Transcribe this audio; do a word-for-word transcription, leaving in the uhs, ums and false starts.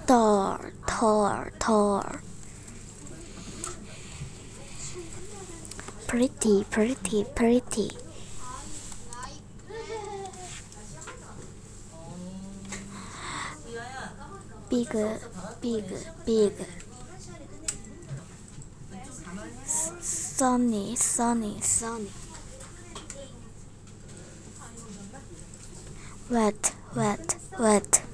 tall, tall, tall. Pretty, pretty, pretty. Big, big, big. Sunny, sunny, sunny. Wet, wet, wet.